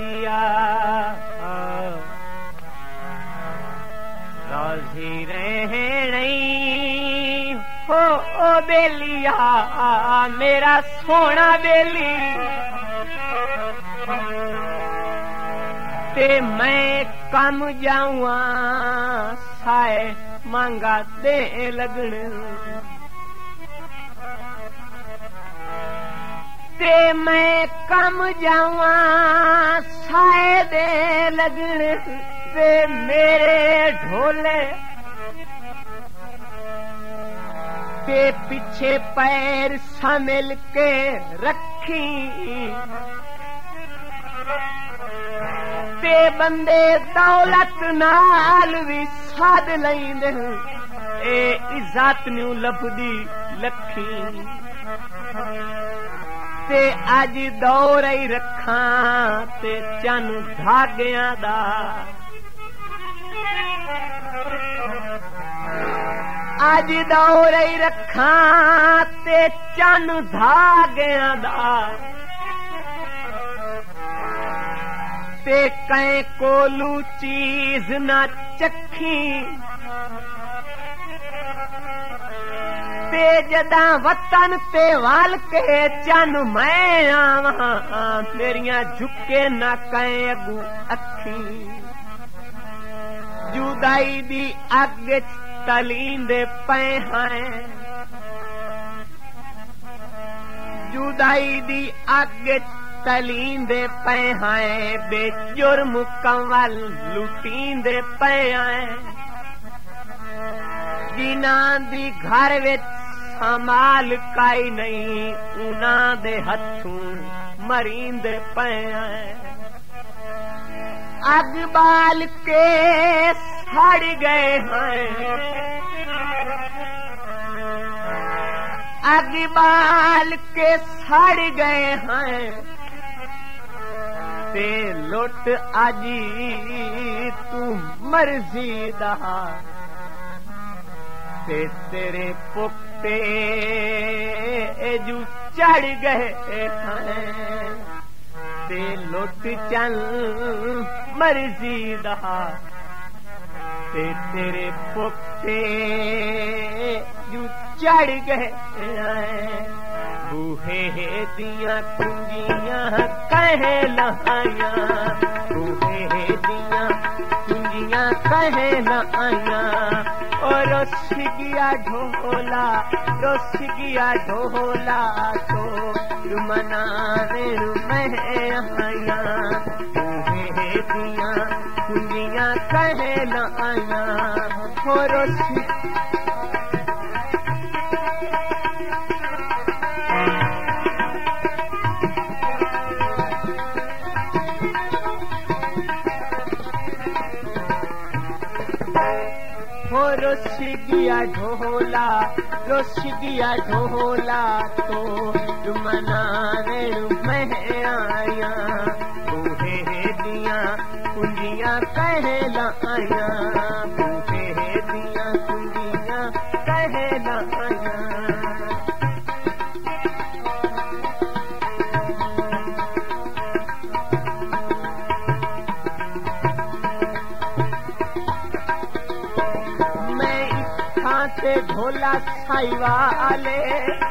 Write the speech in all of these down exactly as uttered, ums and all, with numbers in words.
बेलिया राजी रहने हो ओ बेलिया मेरा सोना बेली ते मैं कम जाऊँ साए मांगा दे लगन ते मैं कम जाऊँ साए दे लगन ते मेरे ढोले ते पीछे पैर संभल के रखी ते बंदे दौलत नाल भी साध लैंदे ए इज्जत न्यू लभदी लखी ते अज दौर ही रखा ते चन धागियां दा अज दौर ही रखा ते चन धागियां दा ते कै कोलू चीज न चखी ते जदा वतन ते वाल के चन मैं आवा मेरिया झुके न कै अगू अखी जुदाई दी अग तलींदे पे हैं जुदाई दी अग तलींदे पे हैं बेजुर्म कंवल लुटींदे पे हैं जिना दी घर विच संभाल काई नहीं उना दे हथों मरींदे पे हैं अग बाल के सड़ गए हैं अग बाल के सड़ गए हैं ते लुट आजी तू मर्जी दा ते तेरे पुख्ते जू चढ़ गए हैं ते लुट चल मर्जी दा ते तेरे पुख्ते जू चढ़ गए हैं बूहे दिया कुंजियां कह लाया बूहे दिया कुंजियां कह लाया और रोस गया ढोला रोस गया ढोला तो मनाने मैं आया बूहे दिया कुंजियां कह लाया और रोस रोस गया ढोला रोस गया ढोला तो मनाने मैं आया बूहे दिया कुंजियां कह लाया बूहे दिया कुंजियां कह लाया ते ढोला साई वाले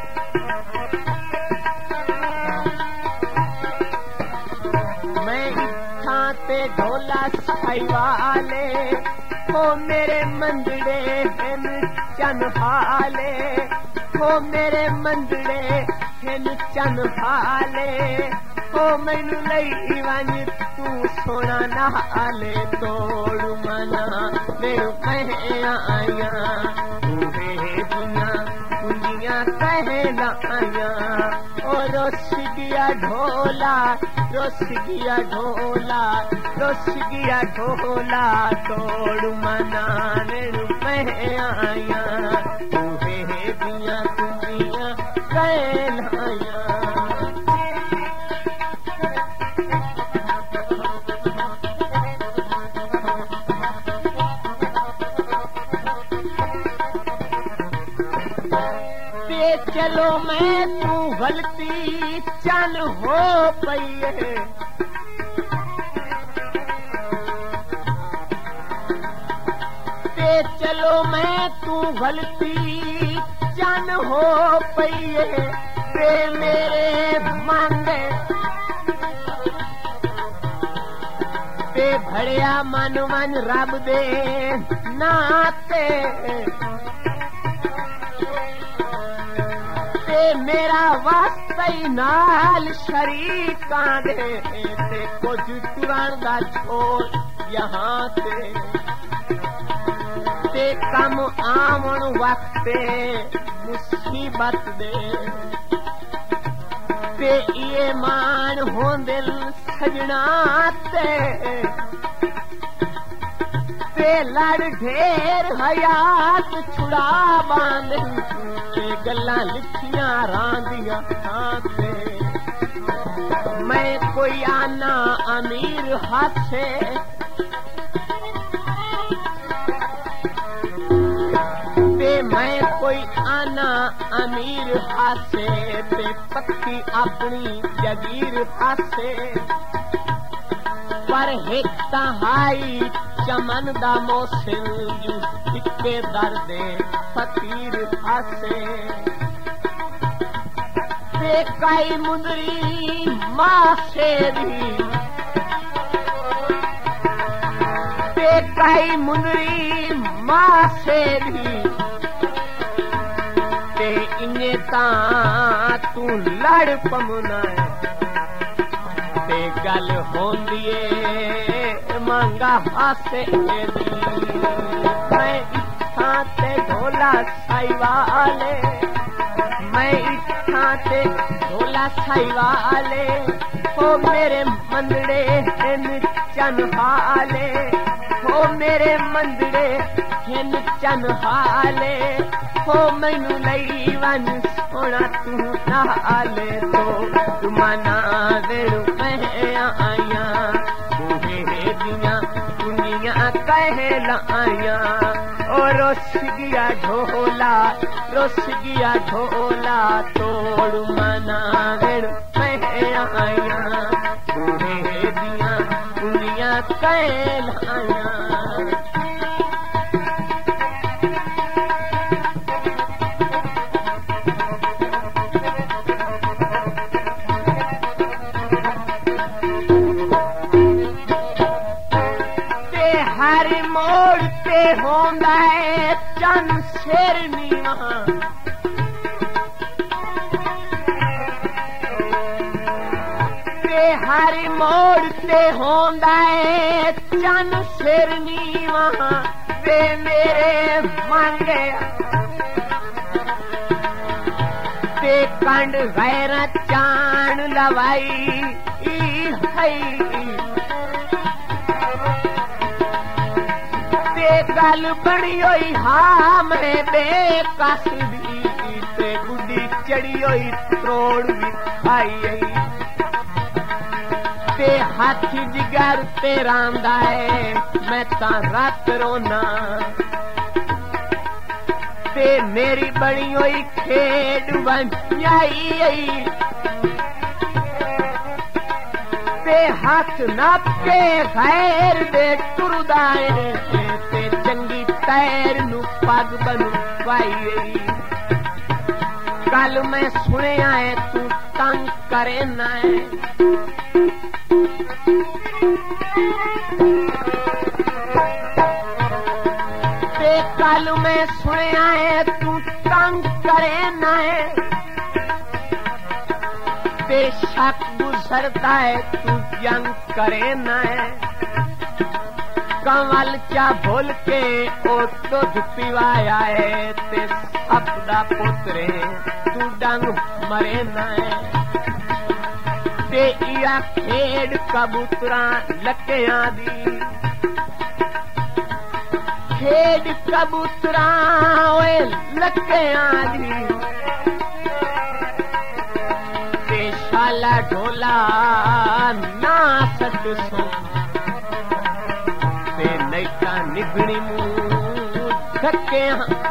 मैं इत्थां ते ढोला साई वाले हो मेरे मंदड़े हिन चन हाले हो मेरे मंदड़े हिन चन हाले हो मैनू लई वन तू सोना नाले तोड़ मना मेरू कह आया कह लाया और रोस गया ढोला रोस गया ढोला रोस गया ढोला तोड़ मनाने मैं आया बूहे दिया कुंजियां कह लाया चलो मैं तू गलती चल हो पई है भलती चन हो पईए ते मेरे मंदे ते भड़िया मन मन रब दे नाते ते मेरा वास्ता ही नाल शरीकां दे ते कुछ तुरन दा छोड़ यहाँ ते ते कम आवन वक्ते मुसीबत दे ते ये मान हो दिल सजना ते ते लड़ ढेर हयात छुड़ा बांध ते गल्लां लिखियां रांदियां ते मैं कोई आना अमीर हाथे ते मैं कोई आना अमीर हासे ते पक्की अपनी जगीर हासे पर एक तहाई चमन दा मोसिल यू टिके दर्दे फकीर हासे ते काई मुंदरी मासे दी ते काई मुंदरी मासे दी ते इने तां तू लड़ पमुना ते गल होंदी ए मांगा हासे दी मैं इत्थां ते ढोला साई वाले मैं इत्थां ते ढोला साई वाले ओ मेरे मंदड़े हिन चन हाले ओ मेरे मंदड़े हिन चन हाले ओ मैनू लई वन सोना तू नाले तो तुमाना देणु मैं आया बूहे दियां दुनिया कह लाया ओ रोस गया ढोला रोस गया ढोला तोड़ मना देणु मैं आया बूहे दियां दुनिया कह लाया मोड़ते होंदा है चन शेरनीवा ते हरी मोड़ते होंदा है चन शेरनीवा वे मेरे मांगे ते कंड गैरत चाण लवाई है गल बनी होई हाँ मैं बेकस दी ते गुड्डी चढ़ी होई त्रोड़ भी खाई ते हाथी जिगर ते रांदा है मैं ता रात रोना ते मेरी बनी होई खेड बन जाई ते हाथ नापे खैर दे टुरदाए ते चंगी पैर नू पग बनू पाई कल मैं सुने आए तू तंग करे ना ते कल मैं सुने आए तू तंग करे ना ते शक गुजरता है तू जंग करे ना कंवल चा भूल के ओ दूध पिवाया है ते अपना पुत्रे तू डंग मरे ना ते इया खेड कबूतरा लकियां दी खेड कबूतरा ओए लकियां दी ते शाला ढोला ना सट सो ते नैका निगणी मुंह धक्के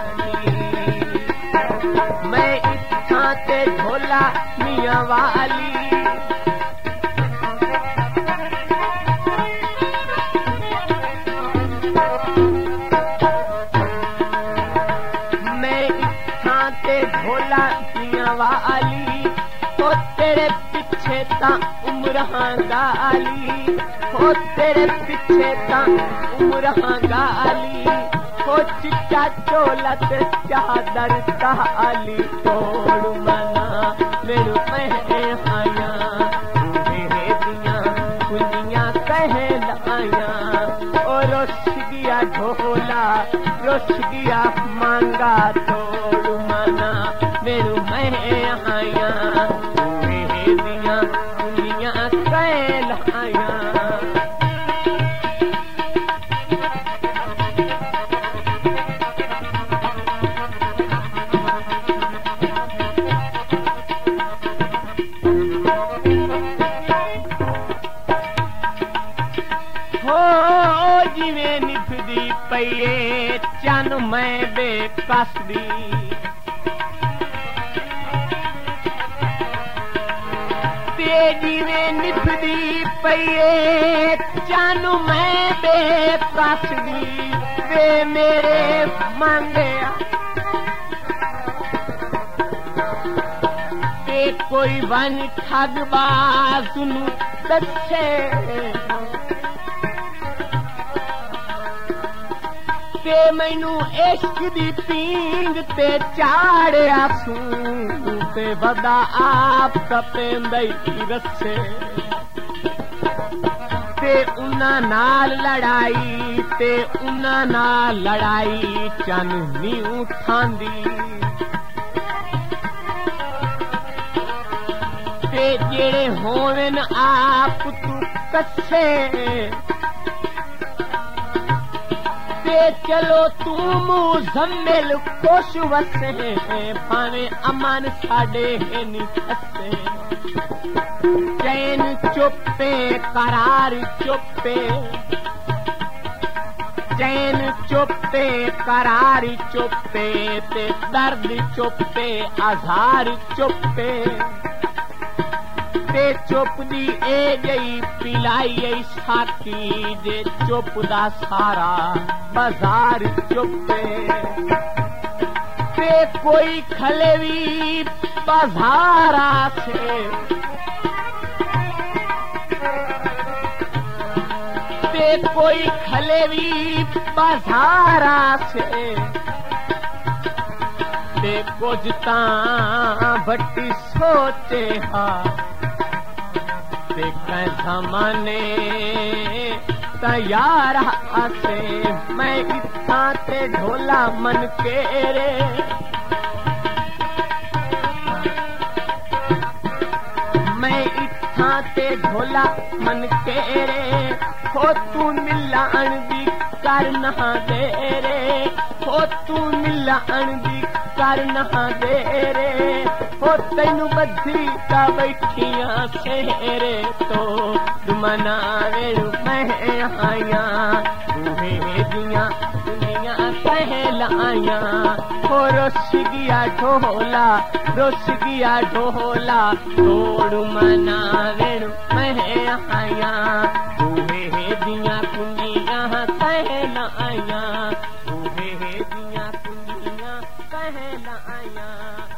मैं इत्थां ते ढोला मियां वाली उमरां गाली हो तेरे पिछे ता उमरां गाली हो चिट्टा चोला ते चादर ताली तोड़ मना मेरू मैं आया मेरे दिया कुलियां कह लाया ओ रोश गया ढोला रोश गया मांगा तोड़ मना मेरू मैं आया मेरे दिया कुलियां कह लाया जिवें निभदी पईए चन मैं बेकसदी ते जिवें निभदी पईए चन मैं बेकसदी वे मेरे मंगया ते कोई वन ठगबाज नू दसे ते मैनू इश्क दी पींग ते चाड़िया सूं ते वदा आप तपेंदई रस्से ते उन्ना नाल लड़ाई ते उन्ना नाल लड़ाई चन नी उठांदी ते जेड़े होवन आप तू कच्चे चलो तू मुज़म्मिल खुश वसे भावे अमन साडे नी हसे चैन चुप्पे करार चुप्पे चैन चुप्पे करार चुप्पे ते दर्द चुप्पे आज़ार चुप्पे ते चुप दी ए गई पिलाई साथी जे चुप दा सारा बाजार चुप्पे ते कोई खलेवी बाजारा से ते कोई खलेवी बाजारा से ते कुछ तां भट्टी सोचे हा ते कैसा माने तैयार आसे मैं इत्था ते ढोला मन केरे मैं इत्था ते ढोला मन केरे हो तू मिलान दी कर ना दे रे हो तू मिलान दी कर ना दे रे हो तैनू बधी ता बैठिया सेरे तो मना वेरू मैं आया तुम्हें दिया दुनिया कह लाया हो रोश गया ढोला रोश गया ढोला तोड़ मना वेरू मैं आया तुम्हें दिया दुनिया कह लाया तुम्हें दिया दुनिया कह लाया